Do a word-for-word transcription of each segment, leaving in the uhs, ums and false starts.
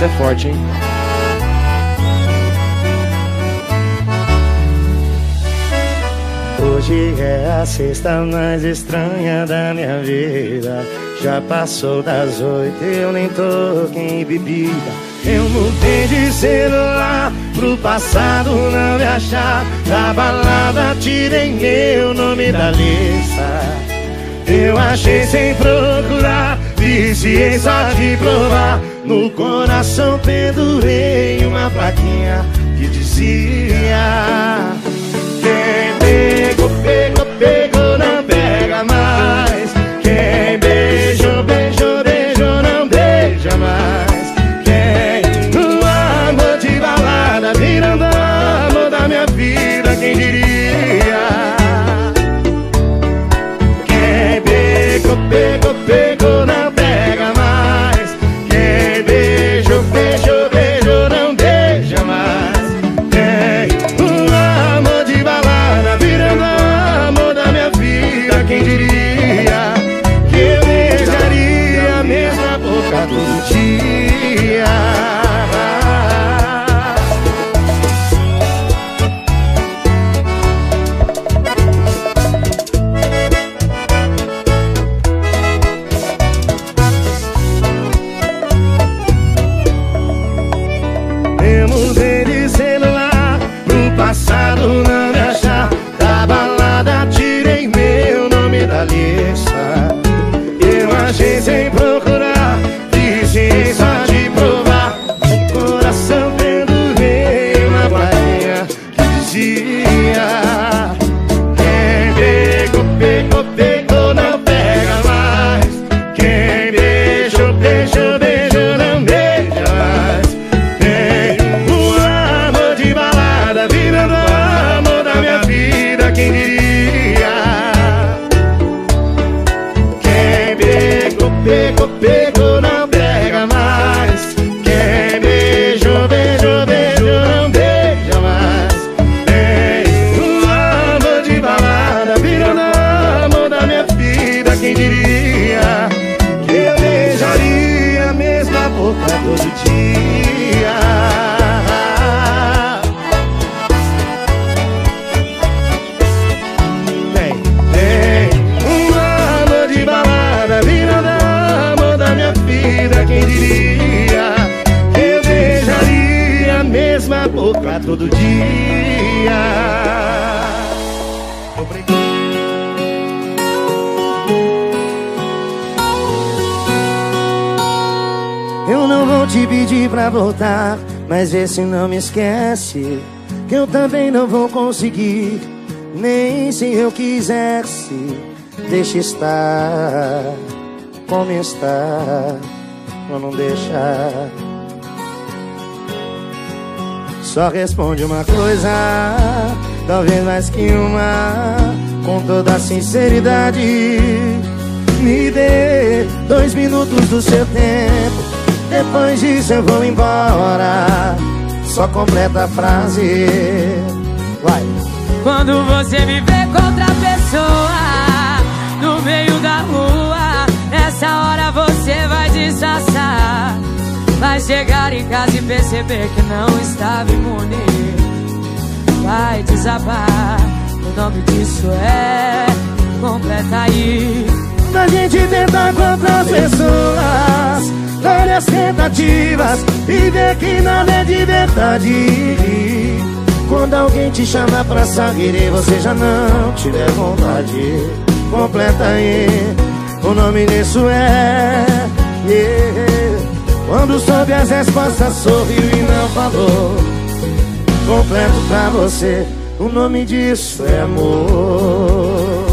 Essa é forte, hein? Hoje é a sexta mais estranha da minha vida. Já passou das oito, eu nem toquei em bebida. Eu mudei de celular pro passado não me achar. Da balada tirei meu nome da lista. Eu achei sem procurar, viciei só de provar. No coração pendurei uma plaquinha que dizia: quem pegou, pegou, pegou, não pega mais. Quem beijou, beijou, beijou, não beija mais. Quem no amor de balada virando amor da minha vida, quem diria? Quem pegou, pegou, pegou, não pega mais. Quem beijou, beijou, beijou, não beija mais. Quem no amor de balada virando amor da minha vida, quem diria que eu beijaria a mesma boca todo dia? Eu mudei de celular pro passado não me achar. Da balada tirei meu nome da lista. Eu achei sem procurar, viciei só de provar. O coração pendurei uma plaquinha que dizia: quem pegou, pegou, pegou, não pega mais. Quem beijou, beijou, beijou, não beija mais. Quem o amor de balada virando amor da minha vida, quem diria? Quem pegou, pegou, pegou, não pega mais. Quem beijou, beijou, beijou, não beija mais. Quem o amor de balada virando amor da minha vida, quem diria que eu beijaria a mesma boca todo dia? Vem, vem, um amor de balada virando amor da minha vida, quem diria que eu beijaria a mesma boca todo dia? Obrigado. Eu não vou te pedir pra voltar, mas vê se não me esquece, que eu também não vou conseguir, nem se eu quisesse. Deixa estar como está, ou não deixar. Só responde uma coisa, talvez mais que uma, com toda a sinceridade. Me dê dois minutos do seu tempo, depois disso eu vou embora. Só completa a frase. Vai. Quando você me vê com outra pessoa no meio da rua, nessa hora você vai disfarçar. Vai chegar em casa e perceber que não estava imune. Vai desabar. O nome disso é completa aí. Quando a gente tenta com outras pessoas, várias tentativas, e vê que nada é de verdade. Quando alguém te chama pra sair e você já não tiver vontade, completa aí. O nome disso é yeah. Quando soube as respostas sorriu e não falou, completo pra você. O nome disso é amor.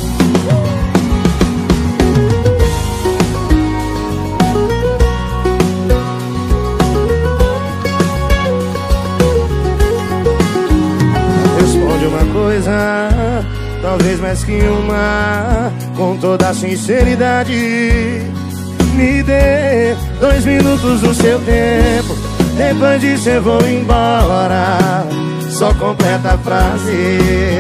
Responde uma coisa, talvez mais que uma, com toda a sinceridade. Me dê dois minutos do seu tempo, depois disso eu vou embora. Só completa a frase.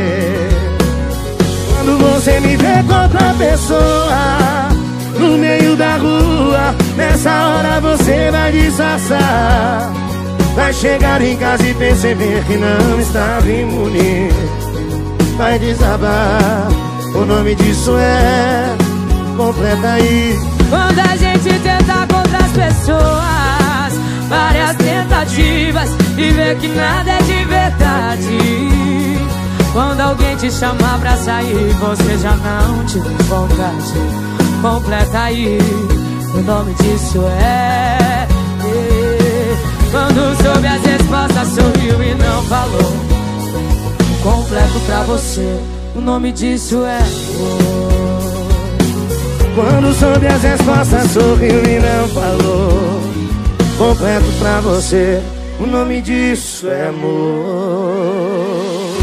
Quando você me vê com outra pessoa no meio da rua, nessa hora hora você vai disfarçar. Vai chegar em casa e perceber que não estava imune. Vai desabar, o nome disso é completa aí. Quando a gente tenta contra as pessoas, várias tentativas, e vê que nada é de verdade. Quando alguém te chamar pra sair, você já não te vontade. Completa aí, o nome disso é, é. Quando soube as respostas, sorriu e não falou. Completo pra você, o nome disso é amor. Quando soube as respostas, sorriu e não falou. Completo pra você, o nome disso é amor.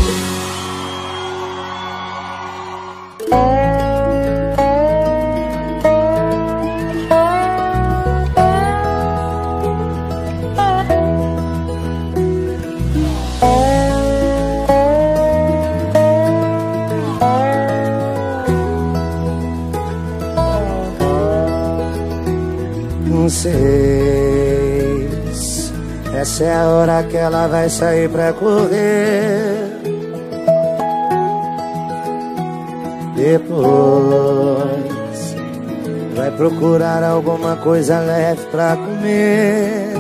Não sei, essa é a hora que ela vai sair pra correr. Depois vai procurar alguma coisa leve pra comer.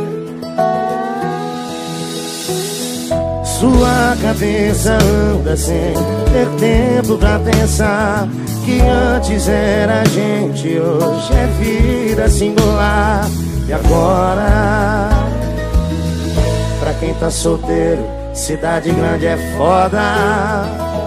Sua cabeça anda sem ter tempo pra pensar que antes era a gente, hoje é vida singular. E agora, pra quem tá solteiro, cidade grande é foda.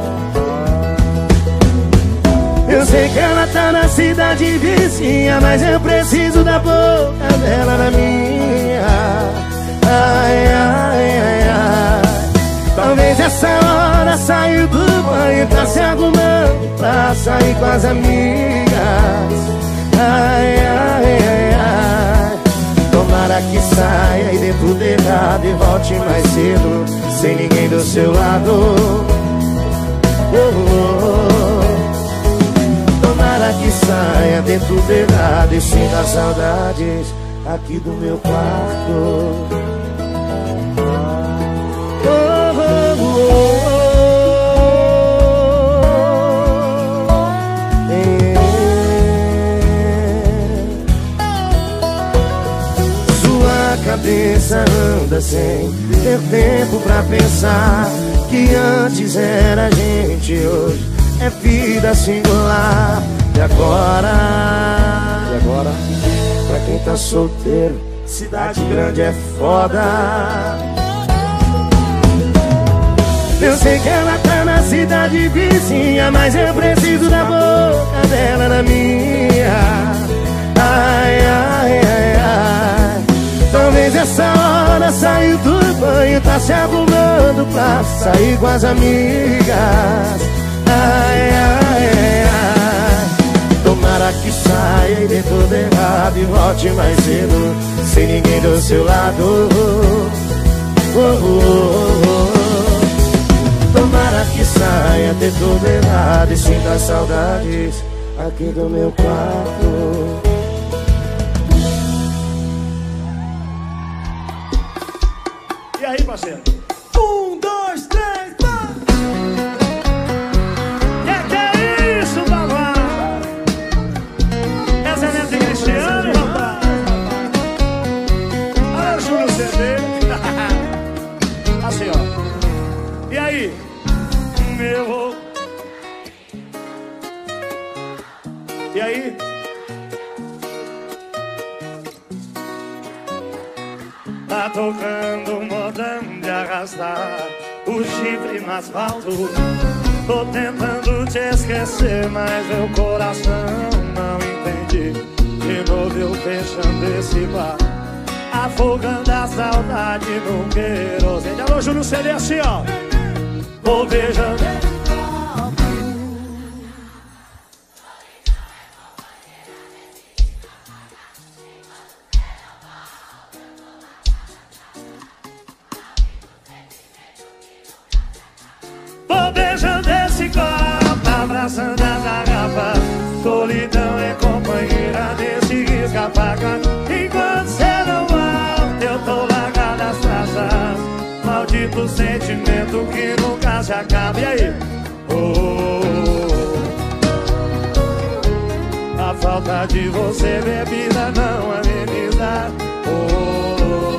Eu sei que ela tá na cidade vizinha, mas eu preciso da boca dela na minha. Ai, ai, ai, ai. Talvez essa hora saiu do banho, tá se arrumando pra sair com as amigas. Ai, ai, ai, ai. Tomara que saia e dê tudo errado e volte mais cedo, sem ninguém do seu lado. Oh, oh, oh. Tomara que saia, dê tudo errado e sinta saudades aqui do meu quarto. Cabeça anda sem ter tempo pra pensar que antes era a gente, hoje é vida singular. E agora, e agora, pra quem tá solteiro, cidade grande é foda. Eu sei que ela tá na cidade vizinha, mas eu preciso da boca dela na minha. Ai, ai, ai, ai. Talvez essa hora saiu do banho, tá se arrumando pra sair com as amigas. Ai, ai, ai, ai. Tomara que saia e dê tudo errado e volte mais cedo, sem ninguém do seu lado. Oh, oh, oh, oh. Tomara que saia, dê tudo errado e sinta saudades aqui do meu quarto. E aí, parceiro? Um, dois, três, vai! Que que é isso, babá? Essa é Neto e Cristiano, rapaz? Olha o Júlio C D. Assim, ó. E aí? Meu... E aí? Tá tocando um modão de arrastar o chifre no asfalto. Tô tentando te esquecer, mas meu coração não entende. De novo eu fechando esse bar, afogando a saudade no querosene. Alô, Júlio C D, assim, ó. Vou beijando. Vou beijando esse copo, abraçando as garrafas. Solidão é companheira desse risca-faca. Enquanto falta de você, bebida não ameniza. Oh,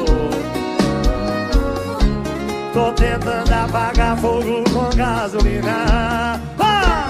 tô tentando apagar fogo com gasolina. Ah!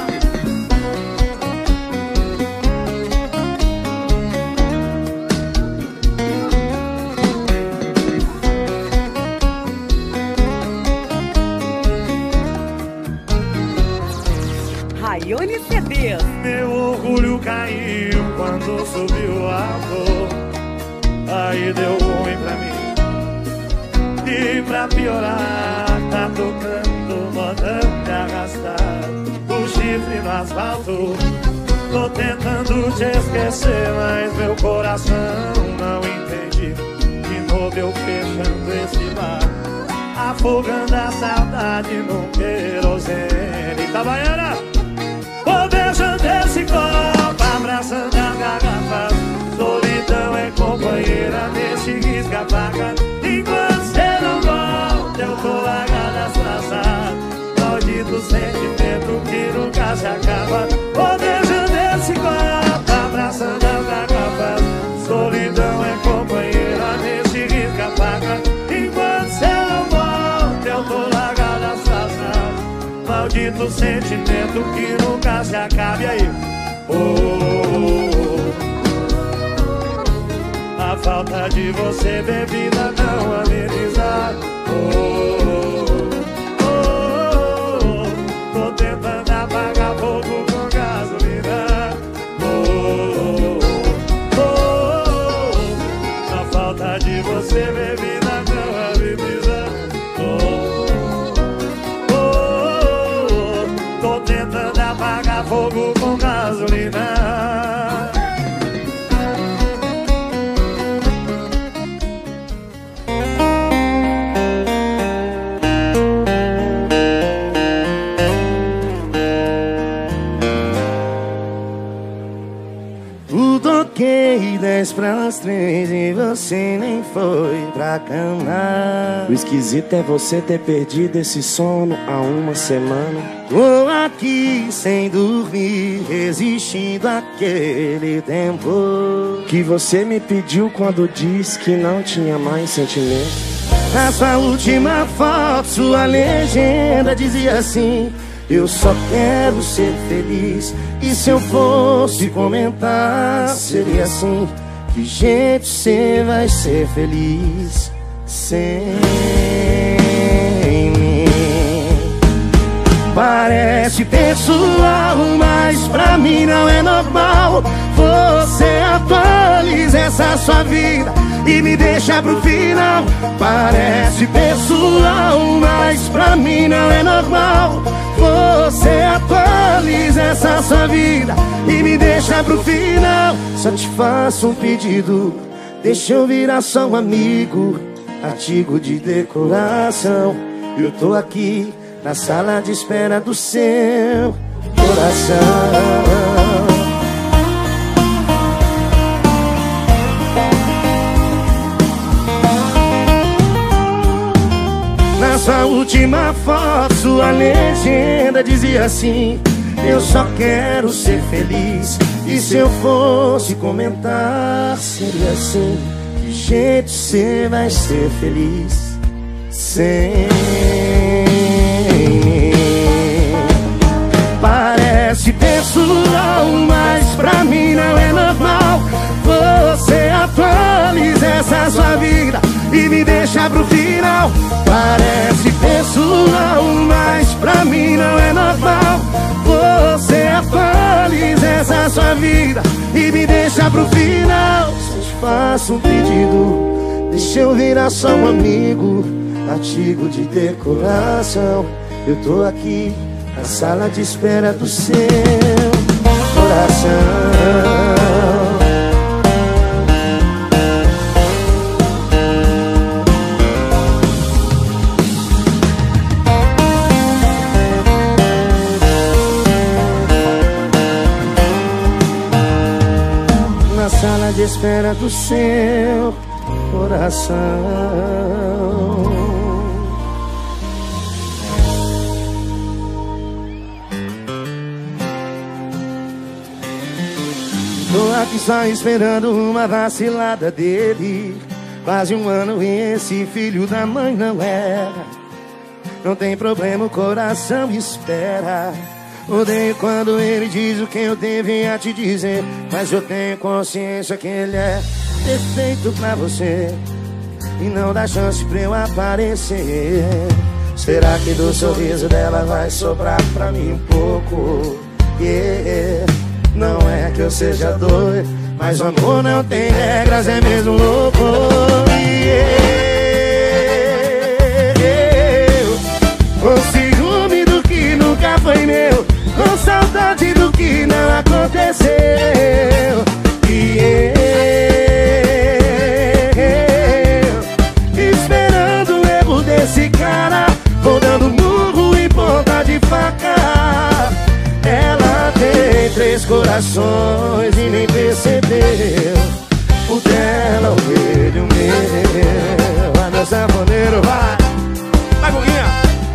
Raione C Ds. Meu orgulho caiu quando subiu o amor. Aí deu ruim pra mim. E pra piorar, tá tocando modão de arrastar o chifre no asfalto. Tô tentando te esquecer, mas meu coração não entende. De novo eu fechando esse bar, afogando a saudade num querosene. Itabaiana! Vou beijando esse copo, abraçando as garrafas. Solidão é companheira nesse risca-faca. Enquanto cê não volta, eu tô largada as traças. Maldito sentimento que nunca se acaba. Vou beijando esse copo, abraçando as garrafas. Solidão é companheira nesse risca-faca. Enquanto cê não volta, eu tô largada as traças. Maldito sentimento que nunca se acaba. E aí? Oh, a falta de você, bebida não ameniza. Oh, oh, oh, tô tentando apagar fogo com gasolina. Oh, oh, oh, a falta de você, bebida não ameniza. Tô tentando apagar fogo com gasolina. Tudo ok, dez pras três e você nem foi pra cama. O esquisito é você ter perdido esse sono há uma semana. Tô aqui sem dormir, resistindo àquele tempo que você me pediu quando disse que não tinha mais sentimento. Na sua última foto, sua legenda dizia assim: eu só quero ser feliz. E se eu fosse comentar, seria assim: que jeito você vai ser feliz sem mim? Parece pessoal, mas pra mim não é normal. Você atualiza essa sua vida e me deixa pro final. Parece pessoal, mas pra mim não é normal. Você atualiza essa sua vida e me deixa pro final. Só te faço um pedido, deixa eu virar só um amigo, artigo de decoração. Eu tô aqui na sala de espera do seu coração. Na sua última foto, sua legenda dizia assim: eu só quero ser feliz. E se eu fosse comentar, seria assim: que jeito você vai ser feliz sem mim? Parece pessoal, mas pra mim não é normal. Você atualiza essa sua vida e me deixa pro final. Parece pessoal, mas pra mim não é normal. Você atualiza essa sua vida e me deixa pro final. Só te faço um pedido, deixa eu virar só um amigo, artigo de decoração. Eu tô aqui na sala de espera do seu coração. Sala de espera do seu coração. Tô aqui só esperando uma vacilada dele. Quase um ano e esse filho da mãe não erra. Não tem problema, o coração espera. Odeio quando ele diz o que eu devia te dizer, mas eu tenho consciência que ele é perfeito pra você e não dá chance pra eu aparecer. Será que do sorriso dela vai sobrar pra mim um pouco? Yeah. Não é que eu seja doido, mas o amor não tem regras, é mesmo louco. Yeah. Com ciúme do que nunca foi meu, com saudade do que não aconteceu. Yeah. Esperando o erro desse cara, vou dando murro em ponta de faca. Ela tem três corações e nem percebeu. O dela, o dele, o meu. Vai meu sanfoneiro, vai. Vai, Guguinha.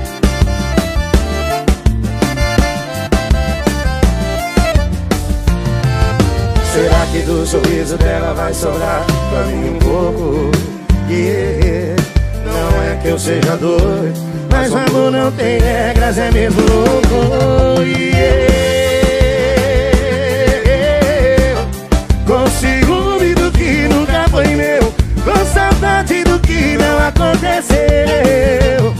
Será que do sorriso dela vai sobrar pra mim um pouco? Yeah. Não é que eu seja doido, mas o amor não tem regras, é mesmo louco. Yeah. Com ciúme do que nunca foi meu, com saudade do que não aconteceu.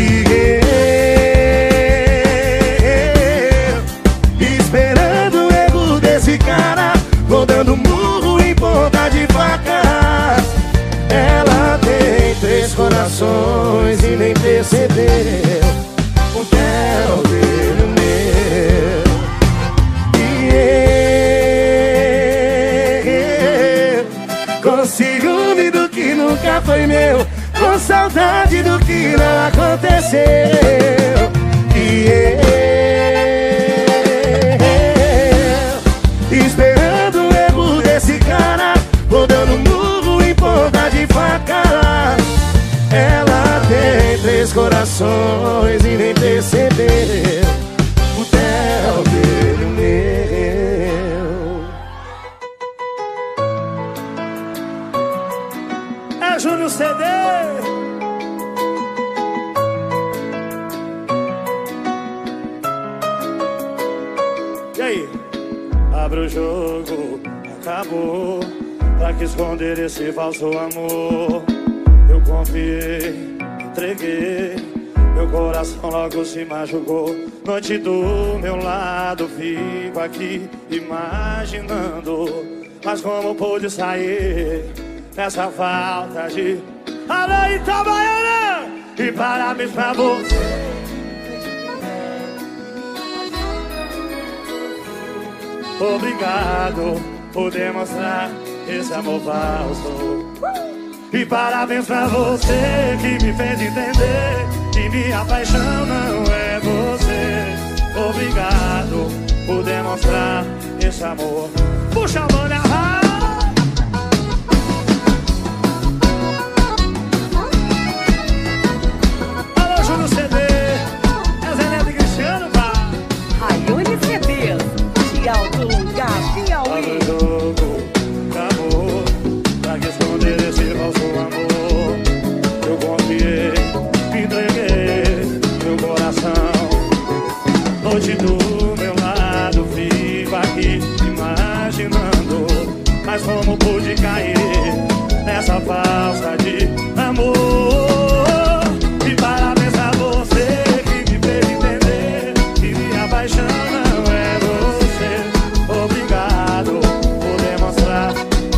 Yeah. Esperando o erro desse cara, vou dando murro em ponta de faca. Ela tem três corações e nem percebeu. O dela, o dele, o meu. Yeah. Com ciúme do que nunca foi meu, com saudade do que não aconteceu. Yeah. Esperando o erro desse cara, vou dando murro em ponta de faca. Ela tem três corações e nem percebeu. O dela, o dele, o meu. É Júnior C D. E aí? Abre o jogo, acabou. Pra que esconder esse falso amor? Eu confiei, entreguei, meu coração logo se machucou. Noite do meu lado, fico aqui imaginando, mas como pude sair dessa falta de... Alô, Itabaiana! E parabéns pra você. Obrigado por demonstrar esse amor falso. E parabéns pra você que me fez entender que minha paixão não é você. Obrigado por demonstrar esse amor. Puxa a mão na raiva. Alô, Júnior C D. É Zé Neto e Cristiano, pá. Raione C D, de alto lugar, Piauí. Acabou, pra que esconder esse falso amor? Eu confiei, me entreguei meu coração. Noite do meu lado, fico aqui imaginando, mas como pude cair nessa falsa de amor? E parabéns a você que me fez entender que minha paixão não é você. Obrigado por demonstrar.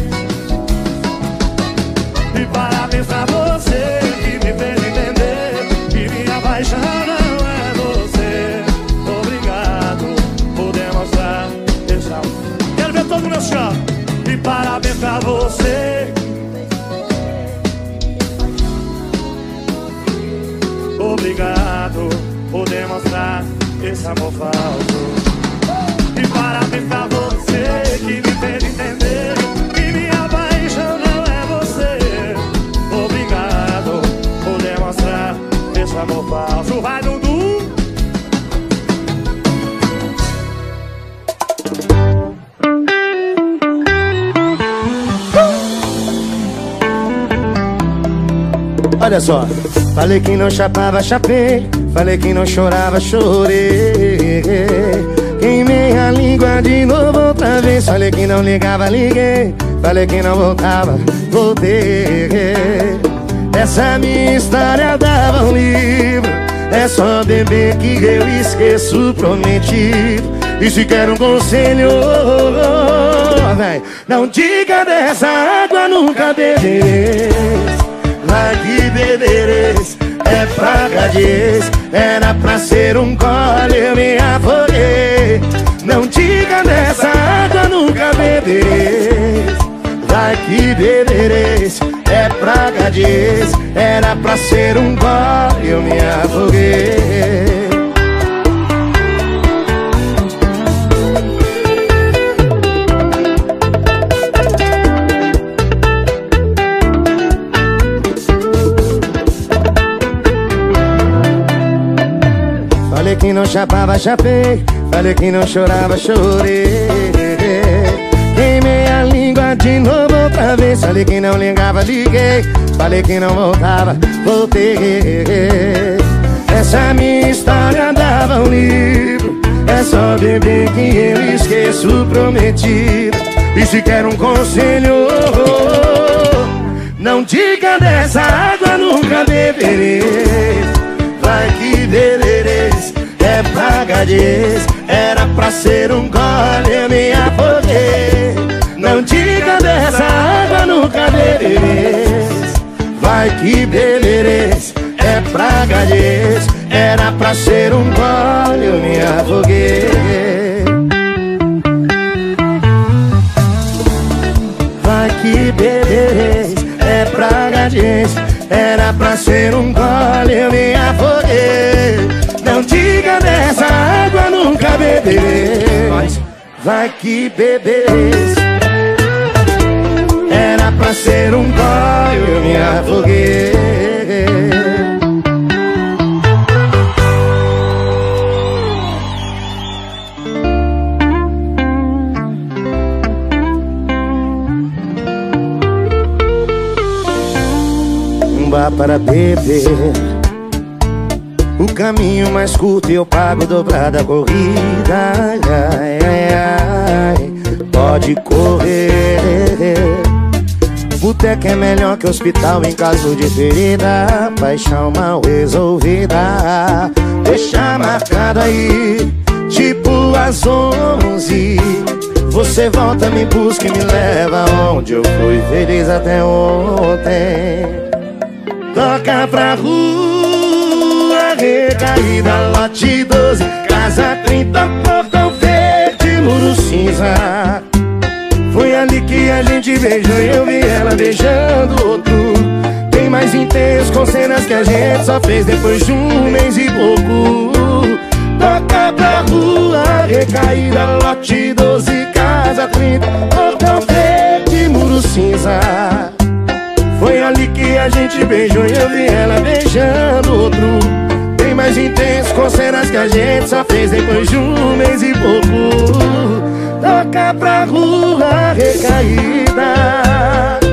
E parabéns pra você que me fez entender que minha paixão não é você. Obrigado por demonstrar esse amor. Quero ver todo mundo no chão. E parabéns pra você. Obrigado por demonstrar esse amor falso. E parabéns pra você que me fez entender que minha paixão não é você. Obrigado por demonstrar esse amor falso. Vai, Dudu! Olha só. Falei que não chapava, chapei. Falei que não chorava, chorei. Queimei a língua de novo outra vez. Falei que não ligava, liguei. Falei que não voltava, voltei. Essa minha história dava um livro. É só beber que eu esqueço o prometido. E se quer um conselho, véi, não diga dessa água nunca bebereis. Vai que bebereis, é praga de ex. Era pra ser um gole, eu me afoguei. Não diga dessa água nunca bebereis. Vai que bebereis, é praga de ex. Era pra ser um gole, eu me afoguei. Falei que não chapava, chapei. Falei que não chorava, chorei. Queimei a língua de novo outra vez. Falei que não ligava, liguei. Falei que não voltava, voltei. Essa minha história dava um livro. É só beber que eu esqueço o prometido. E se quer um conselho, não diga dessa água nunca beberei. Vai que bebereis, é praga de ex. Era pra ser um gole, eu me afoguei. Não diga dessa água nunca bebereis. Vai que bebereis, é praga de ex. Era pra ser um gole, eu me afoguei. Vai que bebereis, é praga de ex. Era pra ser um gole, eu me afoguei. Não diga dessa água nunca bebereis. Vai que bebereis, era pra ser um gole, eu me afoguei. Um bar para beber, o caminho mais curto eu pago dobrada a corrida. Ai, ai, ai, pode correr. Boteco é melhor que hospital em caso de ferida. Paixão mal resolvida. Deixa marcado aí, tipo às onze. Você volta, me busca e me leva onde eu fui feliz até ontem. Toca pra rua, recaída, lote doze, casa trinta, portão verde, muro cinza. Foi ali que a gente beijou e eu vi ela beijando outro. Bem mais intenso, com cenas que a gente só fez depois de um mês e pouco. Toca pra rua, recaída, lote doze, casa trinta, portão verde, muro cinza. Foi ali que a gente beijou e eu vi ela beijando outro. Bem mais intenso, com cenas que a gente só fez depois de um mês e pouco. Toca pra rua, recaída.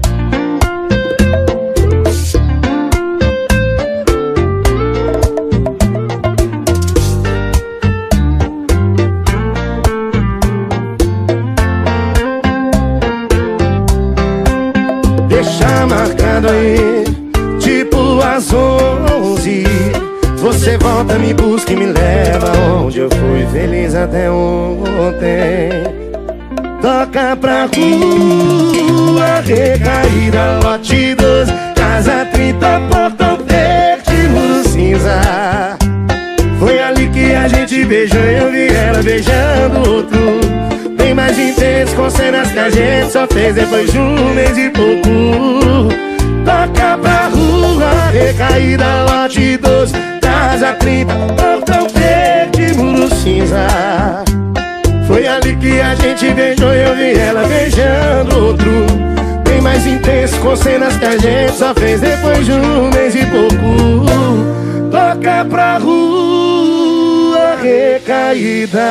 Deixa marcado aí, tipo às onze. Você volta, me busca e me leva onde eu fui feliz até ontem. Toca pra rua, recaída, lote doze, casa trinta, portão verde, muro cinza. Foi ali que a gente beijou e eu vi ela beijando outro. Bem mais intenso, com cenas que a gente só fez depois de um mês e pouco. Toca pra rua, recaída, lote doze, casa trinta, portão verde, muro cinza. Foi ali que a gente beijou e eu vi ela beijando outro. Bem mais intenso, com cenas que a gente só fez depois de um mês e pouco. Toca pra rua, recaída.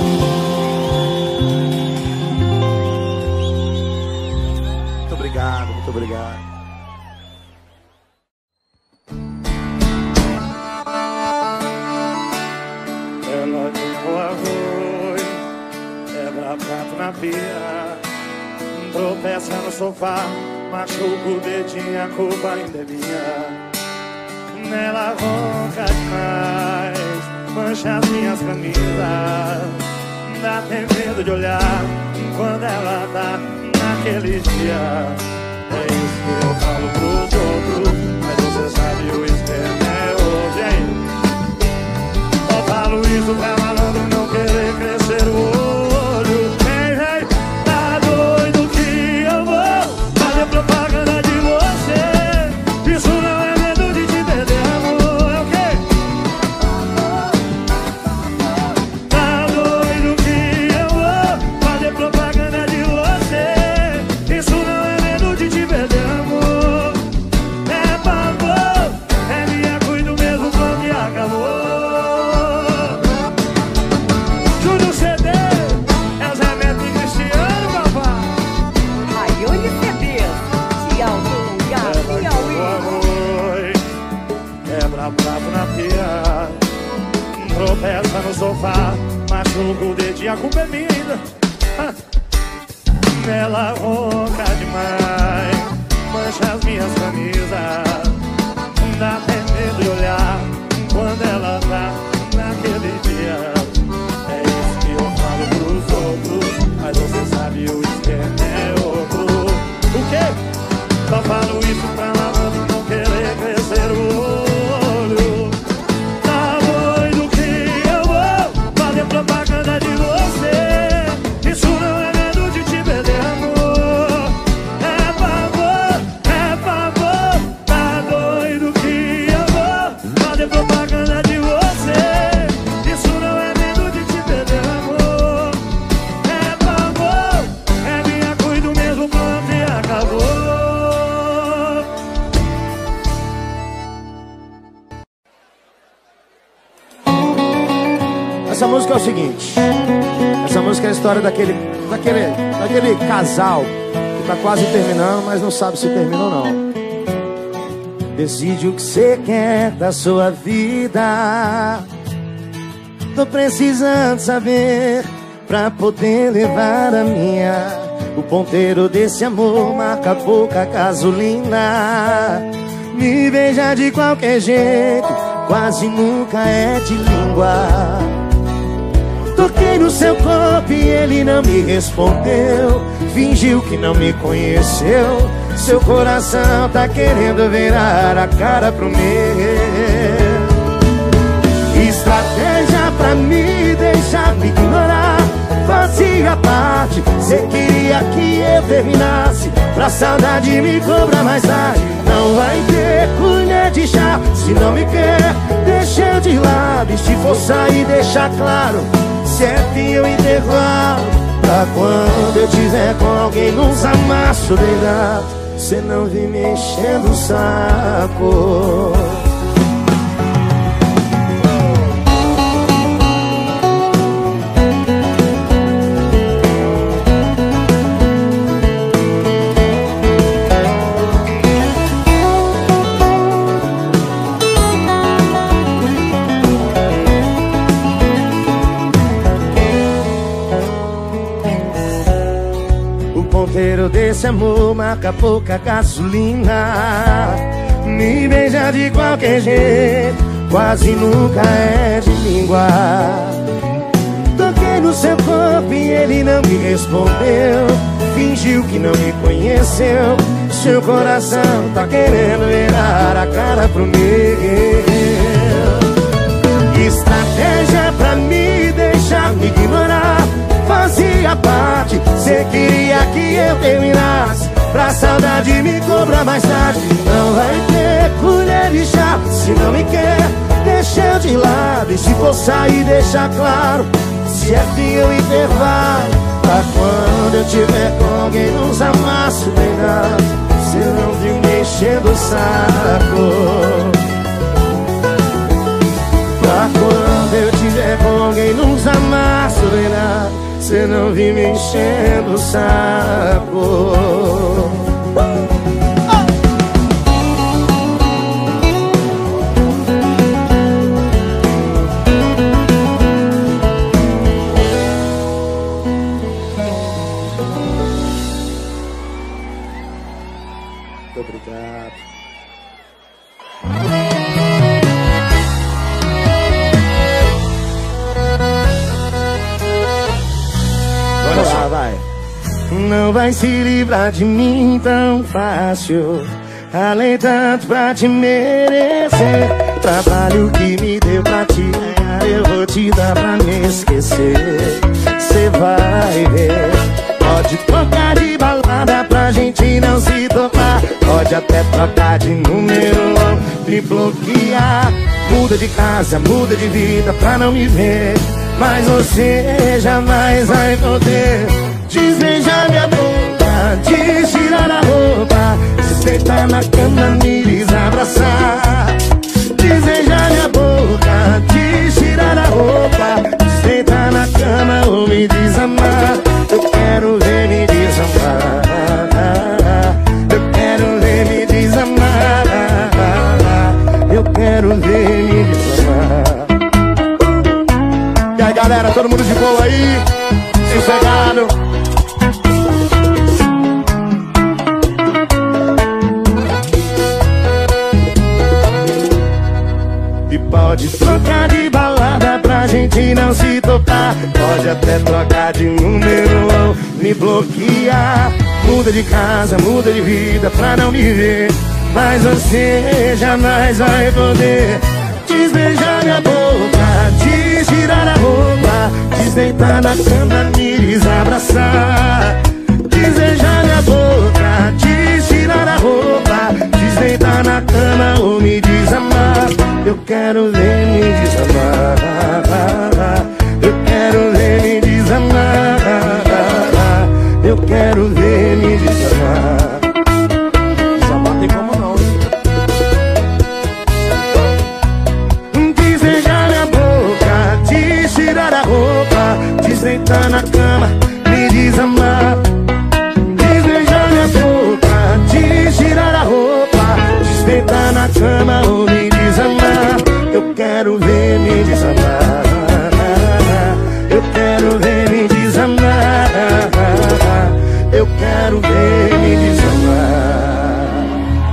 Muito obrigado. obrigado. Ela tem o arroz, quebra prato na pia, tropeça no sofá, machuca o dedinho, a culpa ainda é minha. Ela ronca demais, mancha as minhas camisas, dá até medo de olhar quando ela tá naquele dia. É isso que eu falo pros outros, mas você sabe o esquema é hoje aí. Só falo isso pra malandro não querer crescer o olho. Ei, ei, tá doido que eu vou fazer propaganda de você? Isso não é medo de te perder, amor, é o quê? Tá doido que eu vou fazer propaganda de você? Isso não é medo de te perder, amor. É pavor, é minha, cuido mesmo, pronto e acabou. Júnior C D, é Zé Neto e Cristiano, papai. Raione C D, de alto lugar, Piauí. Quebra prato na pia, tropeça no sofá, machuca o dedinho, a culpa é minha ainda. Ela ronca demais, mancha as minhas camisas, dá até medo de olhar quando ela tá naquele dia. É isso que eu falo pros outros, mas você sabe o esquema é outro. O quê? Só falo isso pra malandro não querer crescer o olho. Tá doido que eu vou fazer propaganda de você? Isso não é medo de te perder, amor. É pavor, é pavor. Tá doido que eu vou fazer propaganda de você? Isso não é medo de te perder, amor. É pavor, é minha, cuido mesmo, pronto e acabou. Essa música é o seguinte. Essa música é a história daquele, daquele, daquele casal que tá quase terminando, mas não sabe se termina ou não. Decide o que você quer da sua vida. Tô precisando saber pra poder levar a minha. O ponteiro desse amor marca pouca gasolina. Me beija de qualquer jeito, quase nunca é de língua. Toquei no seu corpo e ele não me respondeu. Fingiu que não me conheceu. Seu coração tá querendo virar a cara pro meu. Estratégia pra me deixar me ignorar fazia parte. Cê queria que eu terminasse pra saudade me cobrar mais tarde. Não vai ter colher de chá. Se não me quer, deixa eu de lado. E se for sair, deixa claro, certinho o intervalo, pra quando eu tiver com alguém nos amassos deitado, cê não vem me enchendo o saco. O ponteiro desse amor marca pouca gasolina. Me beija de qualquer jeito, quase nunca é de língua. Toquei no seu corpo e ele não me respondeu. Fingiu que não me conheceu. Seu coração tá querendo virar a cara pro meu. Estratégia pra me deixar me ignorar fazia parte. Cê queria que eu terminasse pra saudade me cobrar mais tarde. Não vai ter colher de chá. Se não me quer, deixa eu de lado. E se for sair, deixa claro, certinho o intervalo, pra quando eu tiver com alguém nos amassos deitado, cê não viu me enchendo o saco. Pra quando eu tiver com alguém nos amassos deitado, cê não viu me enchendo o saco. obrigado. Olha só, vai. Não vai se livrar de mim tão fácil. Além tanto pra te merecer. Trabalho que me deu pra te ganhar, eu vou te dar pra me esquecer. Cê vai ver. Pode trocar de balada pra gente não se tocar. Pode até trocar de número, me bloquear. Muda de casa, muda de vida pra não me ver. Mas você jamais vai poder desbeijar minha boca, tirar a roupa, se deitar na cama, me desabraçar. Desbeijar minha boca, tirar a roupa, se deitar na cama ou me desamar. Eu quero ver me desamar. Eu quero ver me desamar. Eu quero ver me desamar. E aí, galera, todo mundo de boa aí? Sossegado. E pode trocar de balada pra gente não se tocar. Pode até trocar de número ou me bloquear. Muda de casa, muda de vida pra não me ver. Mas você jamais vai poder desbeijar minha boca, tirar a roupa, desdeitar na cama, me desabraçar. Desbeijar minha boca, tirar a roupa, desdeitar na cama ou me desamar. Eu quero ver me desamar. Eu quero ver me desamar. Eu quero ver me desamar. Desamar tem como não, hein? Desbeijar minha boca, tirar a roupa, desdeitar na cama, me desamar. Desbeijar minha boca, tirar a roupa, desdeitar na cama ou me desamar. Eu quero ver me desamar. Eu quero ver me desamar. Eu quero ver me desamar.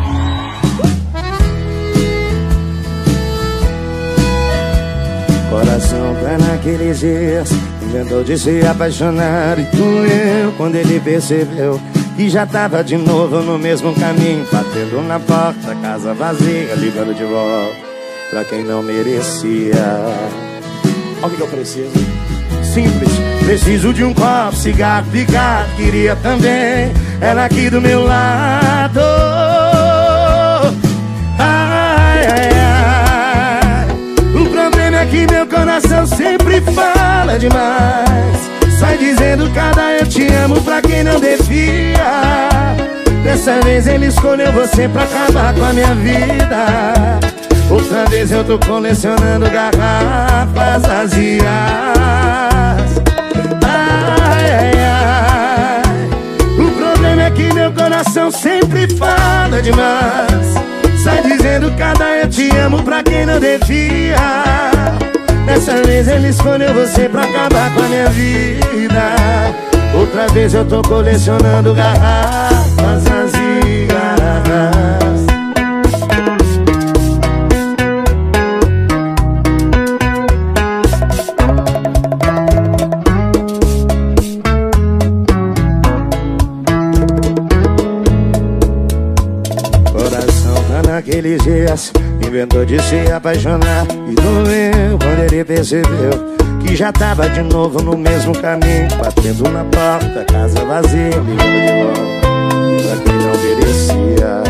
Coração tá naqueles dias, inventou de se apaixonar e doeu quando ele percebeu que já tava de novo no mesmo caminho, batendo na porta, casa vazia, ligando de volta pra quem não merecia. Olha o que eu preciso. Simples, preciso de um copo, cigarro, picado. Queria também ela aqui do meu lado. Ai, ai, ai. O problema é que meu coração sempre fala demais. Sai dizendo cada eu te amo pra quem não devia. Dessa vez ele escolheu você pra acabar com a minha vida. Outra vez eu tô colecionando garrafas vazias. Ai, ai, ai. O problema é que meu coração sempre fala demais. Sai dizendo cada eu te amo pra quem não devia. Dessa vez ele escolheu você pra acabar com a minha vida. Outra vez eu tô colecionando garrafas vazias. Naqueles dias, inventou de se apaixonar e doeu quando ele percebeu que já tava de novo no mesmo caminho, batendo na porta, casa vazia, ligando de volta pra quem não merecia.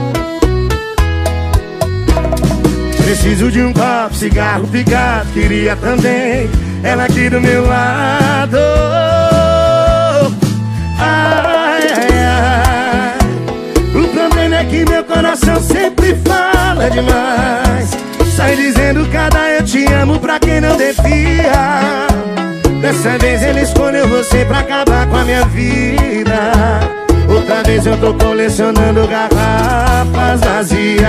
Preciso de um copo, cigarro, picado. Queria também ela aqui do meu lado. Ai, ai, ai. O problema é que meu coração sempre fala demais. Sai dizendo cada eu te amo pra quem não devia. Dessa vez ele escolheu você pra acabar com a minha vida. Outra vez eu tô colecionando garrafas vazias.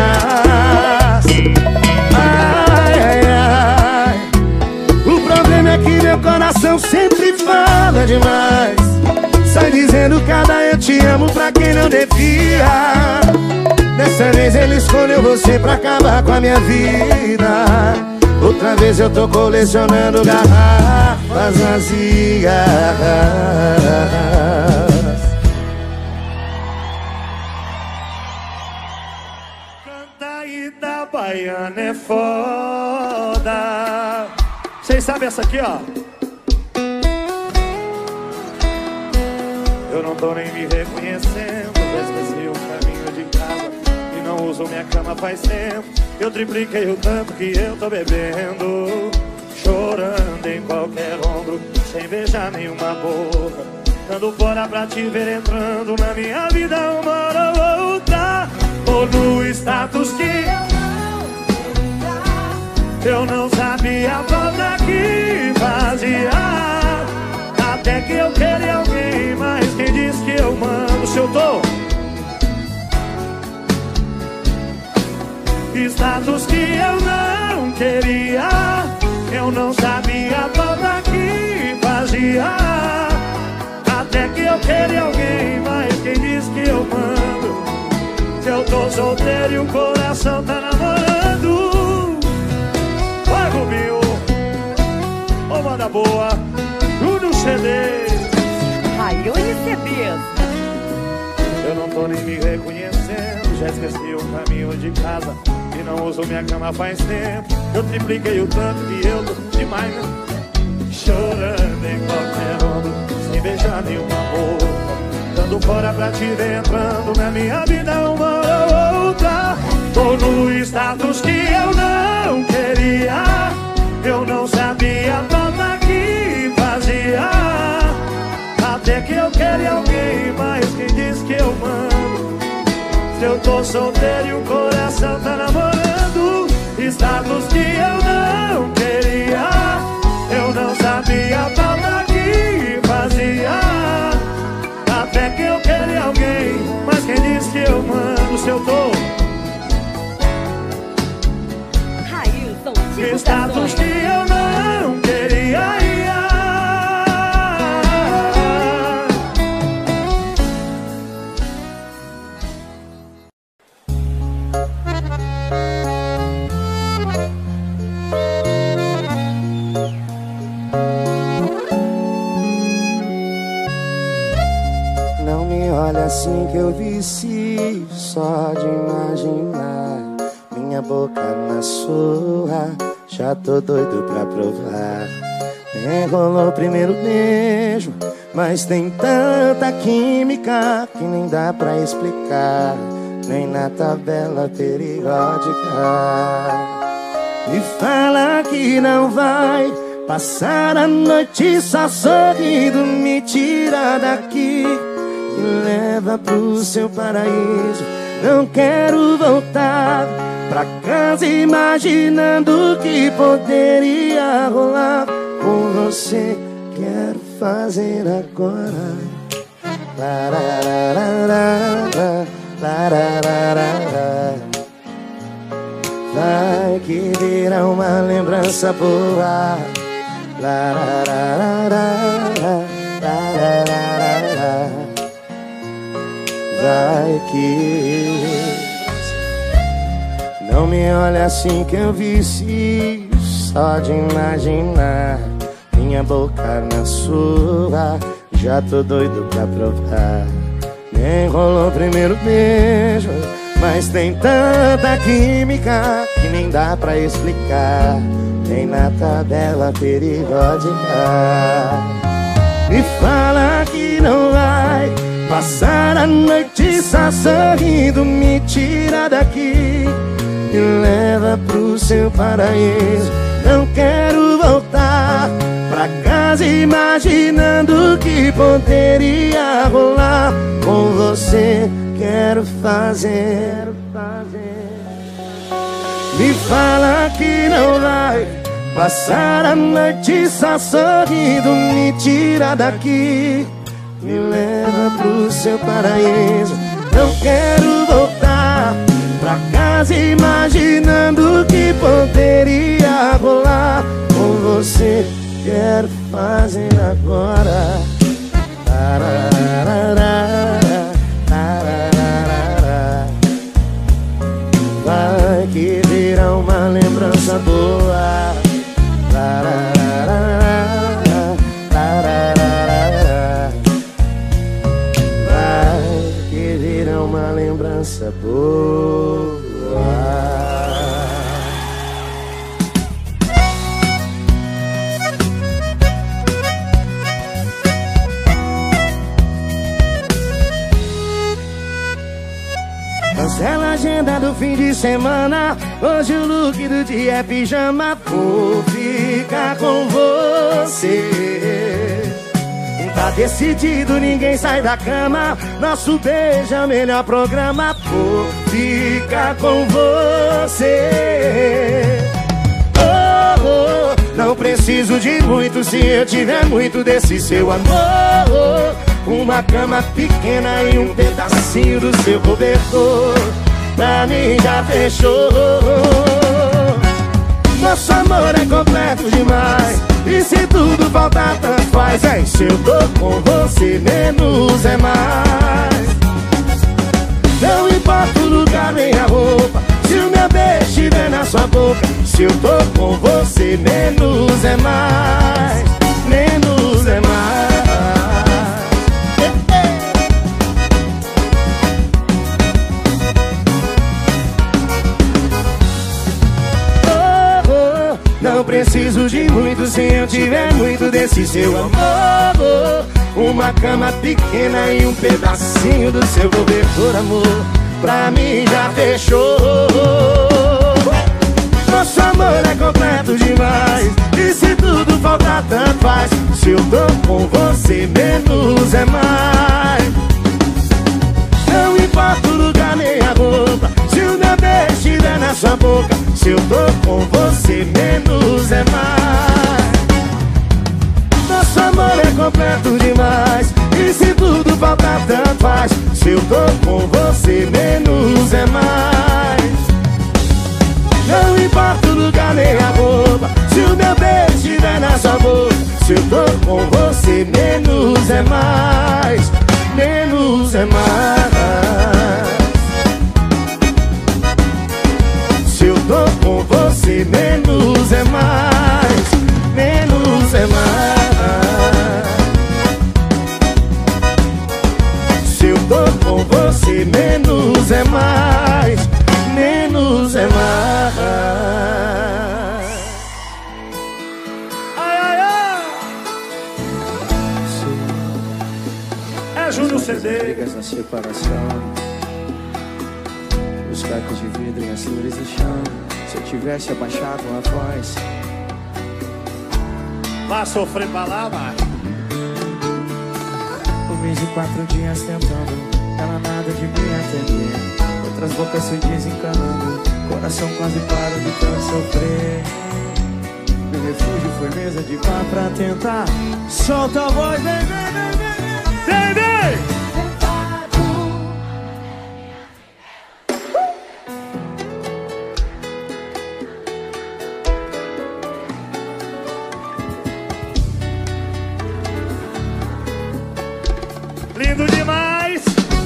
Ai, ai, ai. O problema é que meu coração sempre fala demais. Sai dizendo cada eu eu te amo pra quem não devia. Dessa vez ele escolheu você pra acabar com a minha vida. Outra vez eu tô colecionando garrafas vazias. Canta Itabaiana é foda. Vocês sabem essa aqui, ó? Eu não tô nem me reconhecendo, já esqueci o caminho de casa e não uso minha cama faz tempo. Eu tripliquei o tanto que eu tô bebendo, chorando em qualquer ombro, sem beijar nenhuma boca, dando fora pra te ver entrando na minha vida uma hora ou outra. Ou no status que eu não sabia a falta que fazia. Até que eu queria alguém, mas quem diz que eu mando? Se eu tô status que eu não queria, eu não sabia a falta que fazia. Até que eu queria alguém, mas quem diz que eu mando? Se eu tô solteiro e o coração tá namorando. Vai, Rubinho, ô banda boa, Júnior C D, Raione C Ds. eu não tô nem me reconhecendo, já esqueci o caminho de casa e não uso minha cama faz tempo. Eu tripliquei o tanto que eu tô demais, né? Chorando em qualquer ombro, sem beijar nenhuma boca, dando fora pra te ver entrando na minha vida uma ou outra. Tô no status que eu não queria, eu não sabia a falta que fazia. Até que eu queria alguém, mas quem diz que eu mando? Se eu tô solteiro e o coração tá namorando. Status que eu não queria, eu não sabia a falta que fazia. Até que eu queria alguém, mas quem diz que eu mando? Se eu tô Railson status que eu não queria. Não me olha assim que eu vici, só de imaginar minha boca na sua, já tô doido pra provar. Nem rolou o primeiro beijo, mas tem tanta química que nem dá pra explicar, nem na tabela periódica. Me fala que não vai passar a noite só sorrindo, me tira daqui, me leva pro seu paraíso. Não quero voltar pra casa imaginando o que poderia rolar com você. Quero fazer agora. Larararara, larararara. Vai que vira uma lembrança boa. Larararara, larararara. Vai que não me olha assim que eu vici, só de imaginar minha boca na sua, já tô doido pra provar. Nem rolou o primeiro beijo, mas tem tanta química que nem dá pra explicar, nem na tabela periódica. Me fala que não vai passar a noite só sorrindo, me tira daqui, me leva pro seu paraíso. Não quero voltar pra casa imaginando o que poderia rolar com você. Quero fazer, fazer. Me fala que não vai passar a noite só sorrindo, me tira daqui, me leva pro seu paraíso. Não quero voltar pra casa imaginando o que poderia rolar com você. Quero fazer agora. Tararara. voar. Cancela a agenda do fim de semana. Hoje o look do dia é pijama. Vou ficar com você. Tá decidido, ninguém sai da cama. Nosso beijo é o melhor programa. Vou ficar com você. Oh, oh, não preciso de muito se eu tiver muito desse seu amor. Uma cama pequena e um pedacinho do seu cobertor. Pra mim já fechou. Nosso amor é completo demais. E se tudo faltar, tanto faz. É, se eu tô com você, menos é mais. Não importa o lugar nem a roupa, se o meu beijo estiver na sua boca. Se eu tô com você, menos é mais. Menos é mais. Não preciso de muito se eu tiver muito desse seu amor. Uma cama pequena e um pedacinho do seu cobertor, amor. Pra mim já fechou. Nosso amor é completo demais. E se tudo faltar, tanto faz. Se eu tô com você, menos é mais. Não importa o lugar nem a roupa, se o meu beijo estiver na sua boca. Se eu tô com você, menos é mais. Nosso amor é completo demais. E se tudo faltar, tanto faz. Se eu tô com você, menos é mais. Não importa o lugar nem a roupa, se o meu beijo estiver na sua boca. Se eu tô com você, menos é mais. Menos é mais. Se eu tô com você, menos é mais. Menos é mais. Se eu tô com você, menos é mais. Menos é mais. Ai, ai, ai. É Júnior C D. Brigas na separação, os cacos de vidro em as flores do chão. Se eu tivesse abaixado a voz, vai sofrer pra lá, vai. um mês e quatro dias tentando, ela nada de me atender. Outras bocas se desencanando, coração quase parou de tanto sofrer. Meu refúgio foi mesa de bar pra tentar. Solta a voz, vem, vem, vem, vem, vem, vem. Lindo demais.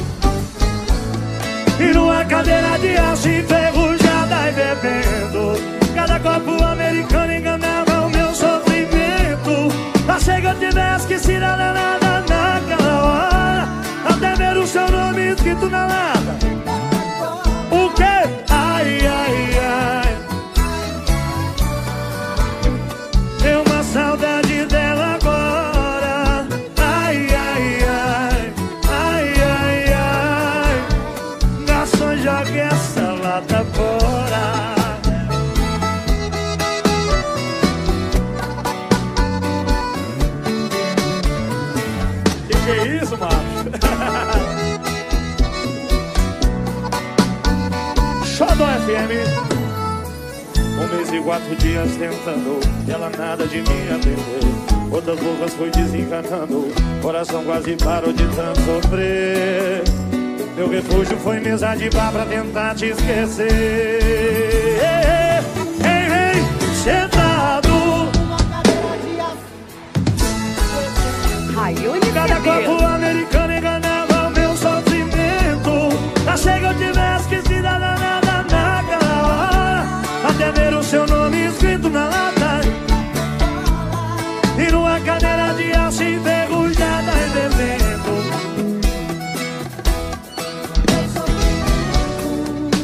E numa cadeira de aço enferrujada e bebendo, cada copo americano enganava o meu sofrimento. Achei que eu tivesse esquecido a nada naquela hora, até ver o seu nome escrito na lata. O quê? Ai, ai, ai. Deu uma saudade dela agora. Ai, ai, ai. Ai, ai, ai. Garçom, jogue essa lata fora. Que que é isso, macho? Xodó F M. Um mês e quatro dias tentando, e ela nada de me atender. Outras bocas foi desencanando, coração quase parou de tanto sofrer. Meu refúgio foi mesa de bar pra tentar te esquecer. Ei, ei, sentado. Raione Cada C D. copo americano enganava o meu sofrimento. Achei que eu tivesse esquecido a nada naquela hora, até ver o seu nome escrito na lata. E numa cadeira de aço enferrujada e bebendo,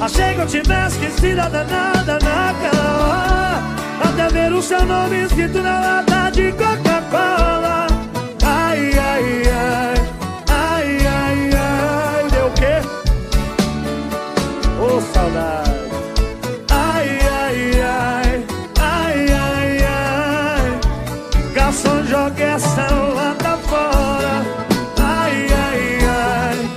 Achei que eu tivesse esquecido a danada naquela hora, até ver o seu nome escrito na lata de Coca-Cola. Ai, ai, ai, ai, ai, ai. Deu o quê? Ô, saudade. Ai, ai, ai, ai, ai, ai. Garçom, joga essa lata fora. Ai, ai, ai.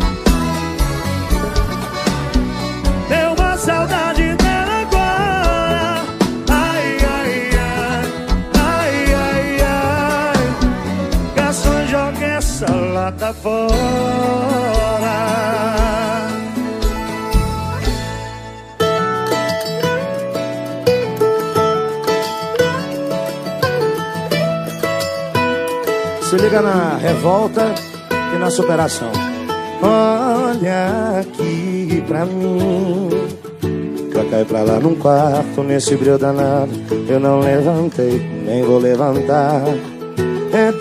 Deu uma saudade dela agora. Ai, ai, ai, ai, ai, ai. Garçom, joga essa lata fora. Se liga na revolta e na superação. Olha aqui pra mim, que eu caí pra lá num quarto, nesse brilho danado. Eu não levantei, nem vou levantar. É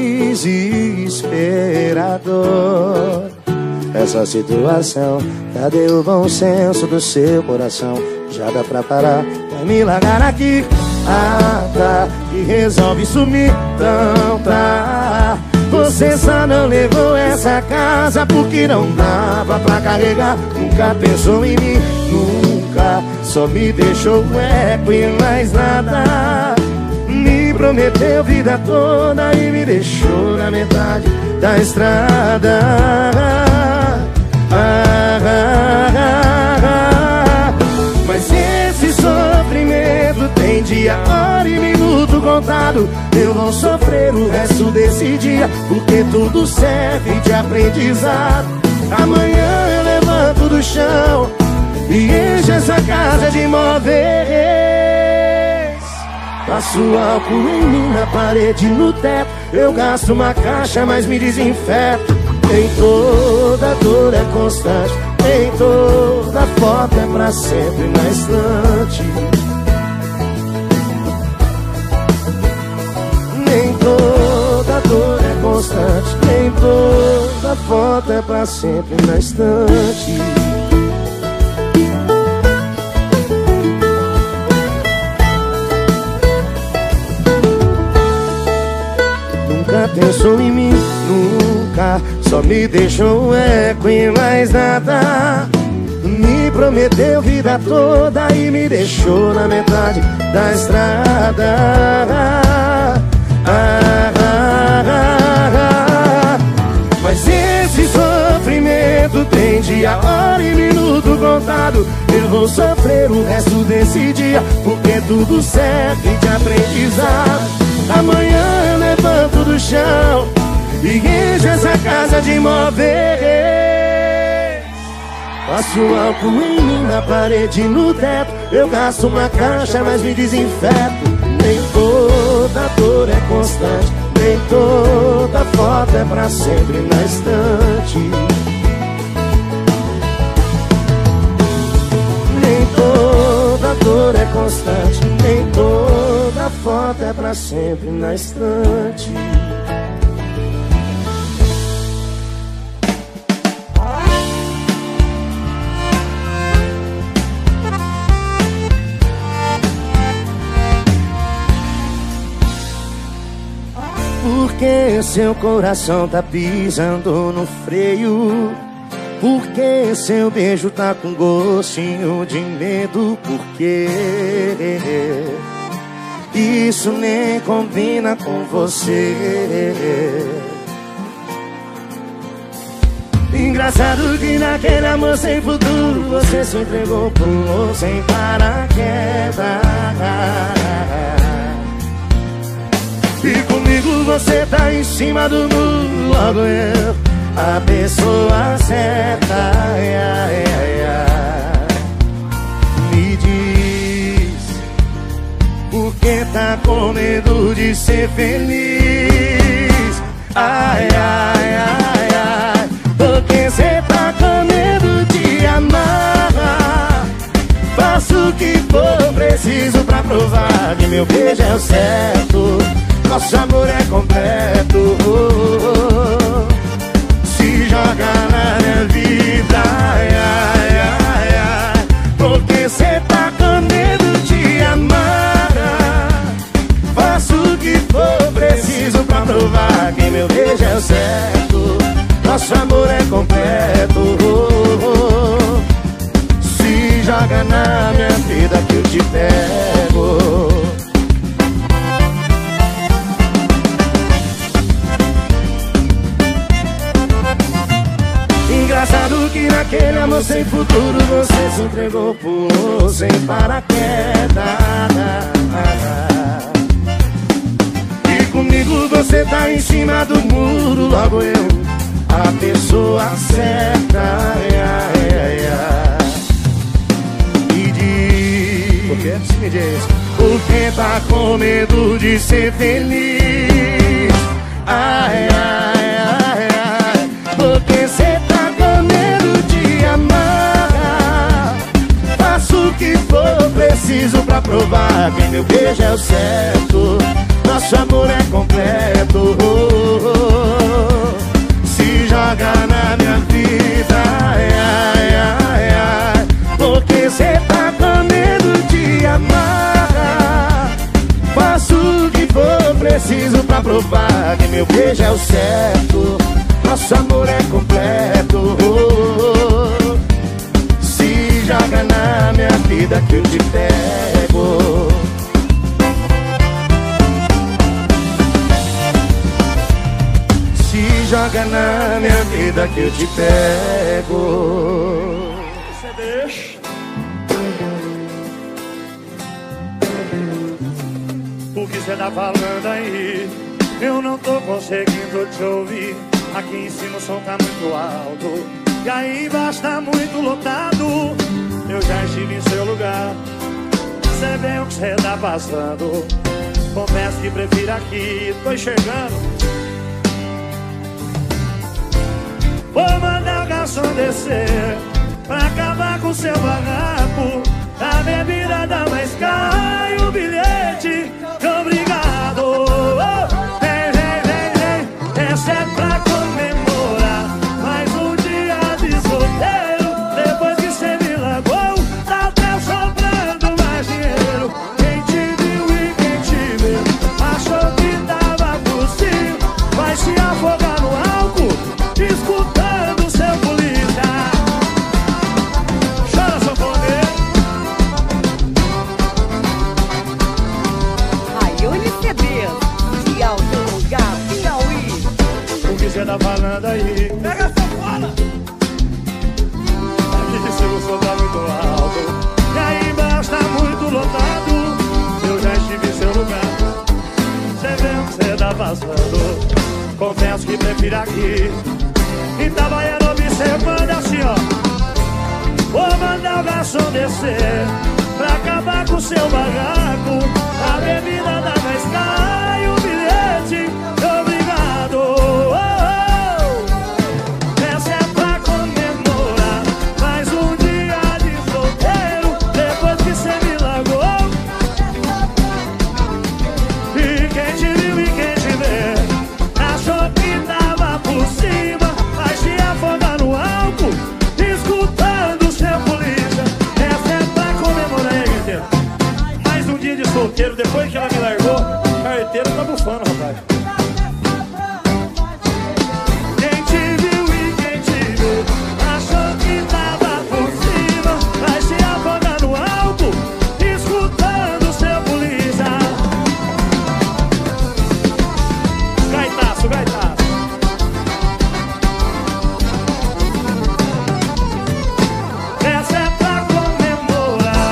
desesperador essa situação. Cadê o bom senso do seu coração? Já dá pra parar, vai me largar aqui. Ah, tá, e resolve sumir, então tá. Você só não levou essa casa porque não dava pra carregar. Nunca pensou em mim, nunca. Só me deixou eco e mais nada. Me prometeu vida toda e me deixou na metade da estrada. Ah, ah, ah, ah. Mas esse sofrimento tem dia, hora e minuto contado. Eu vou sofrer o resto desse dia, porque tudo serve de aprendizado. Amanhã eu levanto do chão e encho essa casa de móveis. Passo álcool em mim, na parede, no teto. Eu gasto uma caixa, mas me desinfeto. Nem toda dor é constante, nem toda foto é pra sempre na estante. Nem toda dor é constante, nem toda foto é pra sempre na estante. Nunca pensou em mim, nunca. Só me deixou eco e mais nada. Me prometeu vida toda e me deixou na metade da estrada. Ah, ah, ah, ah. Mas esse sofrimento tem dia, hora e minuto contado. Eu vou sofrer o resto desse dia, porque tudo serve de aprendizado. Amanhã eu levanto do chão e encho essa casa de móveis. Passo álcool em mim, na parede, no teto. Eu gasto uma caixa, mas me desinfeto. Nem toda dor é constante, nem toda foto é pra sempre na estante. Nem toda dor é constante, nem toda foto é pra sempre na estante. Porque seu coração tá pisando no freio? Porque seu beijo tá com gostinho de medo? Porque isso nem combina com você. Engraçado que naquele amor sem futuro você se entregou, pulou sem paraquedas. E comigo você tá em cima do muro, logo eu, a pessoa certa. Ai, ai, ai, ai. Me diz, por que tá com medo de ser feliz? Ai, ai, ai, ai. Porque cê tá com medo de amar. Faço o que for preciso pra provar que meu beijo é o certo. Nosso amor é completo. Oh, oh, oh. Se joga na minha vida. Ai, ai, ai, ai. completo. Se joga na minha vida que eu te pego. Engraçado que naquele amor sem futuro você se entregou, pulou sem paraquedas. E comigo você tá em cima do muro, logo eu, a pessoa certa. Ai, ai, ai, ai. Me diz, por quê? Me diz, por que tá com medo de ser feliz? Ai, ai, ai, ai. Porque cê tá com medo de amar. Faço o que for preciso pra provar que meu beijo é o certo, nosso amor é completo. Se joga na minha vida, ai, ai, ai, ai. Porque cê tá com medo de amar. Faço o que for preciso pra provar que meu beijo é o certo, nosso amor é completo. Se joga na minha vida que eu te pego. Se joga na minha vida que eu te pego. Você deixa. O que você tá falando aí? Eu não tô conseguindo te ouvir. Aqui em cima o som tá muito alto e aí embaixo tá muito lotado. Eu já estive em seu lugar, sei bem o que você tá passando. Confesso que prefiro aqui, tô enxergando. Vou mandar o garçom descer pra acabar com seu barraco. A bebida dá mais cai o bilhete de obrigado. Oh, vem, vem, vem, vem. Essa é pra comemorar mais um dia de solteiro. Depois que cê me largou, tá até sobrando mais dinheiro. Quem te viu e quem te vê achou que tava por cima, vai se afogar no álcool, escutando seu polícia. Chora, sanfoneiro. Raione C Ds, de alto lugar, Piauí. O que cê tá falando aí? Pega essa bola! Aqui se o som tá muito alto e aí embaixo tá muito lotado. Eu já estive em seu lugar, cê vê o que cê tá passando. Confesso que prefiro aqui. Itabaiana observando assim, ó. Vou mandar o garçom descer pra acabar com seu barraco. A bebida dá mais cai o bilhete, obrigado. Oh, oh. Essa é pra comemorar mais um dia de solteiro. Depois que cê me largou, e quem te viu e quem te vê achou que tava por cima, vai se afogar no álcool, escutando seu polícia. Essa é pra comemorar, hein, carteiro? Mais um dia de solteiro, depois que ela me largou, carteiro tá bufando, rapaz. Quem te viu e quem te vê achou que tava por cima, vai se afogar no álcool, escutando seu polícia. Gaitaço, gaitaço. Essa é pra comemorar.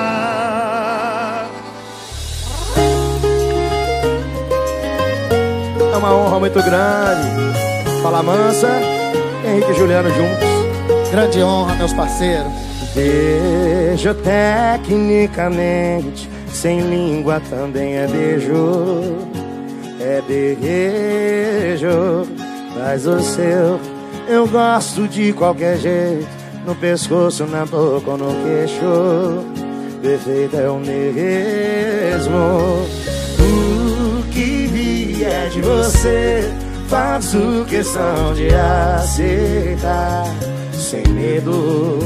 É uma honra muito grande. Fala Mansa, Henrique e Juliano juntos. Grande honra, meus parceiros. Beijo tecnicamente, sem língua também é beijo. É beijo, mas o seu eu gosto de qualquer jeito. No pescoço, na boca ou no queixo, perfeito é o mesmo. O que vier de você, faço questão de aceitar, sem medo.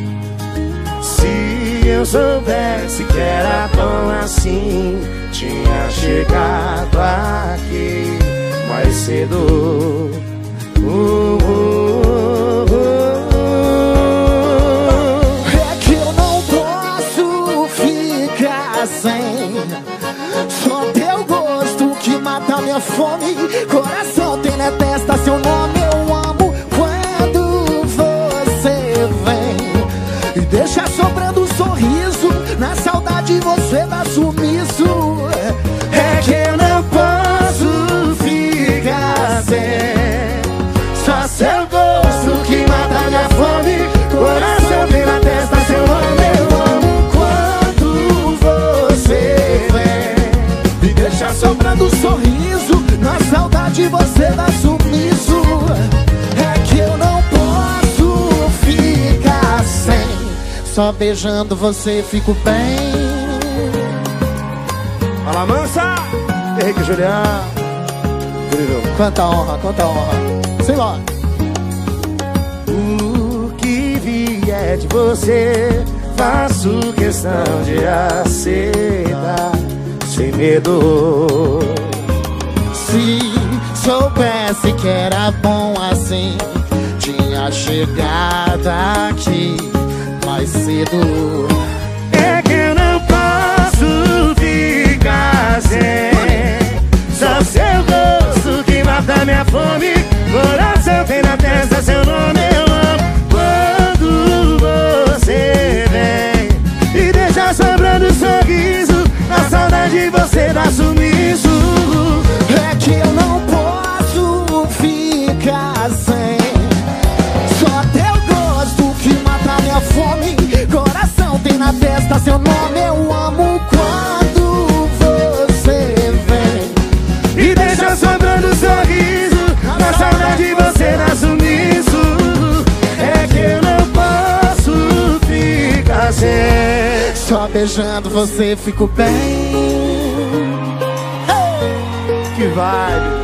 Se eu soubesse que era tão assim, tinha chegado aqui mais cedo. uh, uh, uh. teu gosto que mata minha fome. Coração tem na testa seu nome. Eu amo quando você vem e deixa sobrando um sorriso. Na saudade você dá sumiço. É que eu não posso ficar sem. Só beijando você fico bem. Fala, Mansa! Henrique Julián. Incrível. Quanta honra, quanta honra. Sei lá. O que vier de você, faço questão de aceitar, sem medo. Se soubesse que era bom assim, tinha chegado aqui mais cedo. É que eu não posso ficar sem. Só seu gosto que mata minha fome. Coração tem na testa seu nome. Eu amo quando você vem e deixa sobrando um sorriso. Na saudade você dá sumiço. É que eu não posso ficar sem. Só teu gosto que mata minha fome. Coração tem na testa seu nome. Eu amo quando você vem e deixa sobrando um sorriso. Na saudade você dá sumiço. É que eu não posso ficar sem. Só beijando você fico bem. Que vibe.